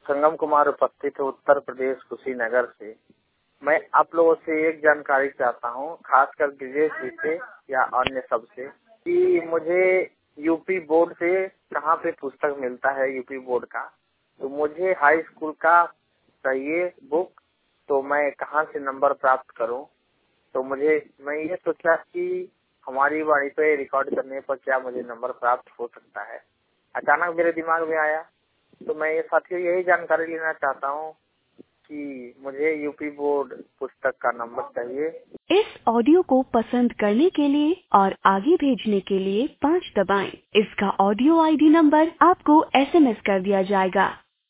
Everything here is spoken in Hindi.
संगम कुमार उपस्थित है, उत्तर प्रदेश, कुशीनगर से। मैं आप लोगों से एक जानकारी चाहता हूँ, खासकर विदेश से या अन्य सब से, कि मुझे यूपी बोर्ड से कहाँ पे पुस्तक मिलता है, यूपी बोर्ड का। तो मुझे हाई स्कूल का चाहिए बुक, तो मैं कहाँ से नंबर प्राप्त करूँ? तो मैं ये सोचा कि हमारी वाणी पे रिकॉर्ड करने पर क्या मुझे नंबर प्राप्त हो सकता है। अचानक मेरे दिमाग में आया, तो मैं साथियों यही जानकारी लेना चाहता हूँ कि मुझे यूपी बोर्ड पुस्तक का नंबर चाहिए। इस ऑडियो को पसंद करने के लिए और आगे भेजने के लिए 5 दबाएं। इसका ऑडियो आईडी नंबर आपको SMS कर दिया जाएगा।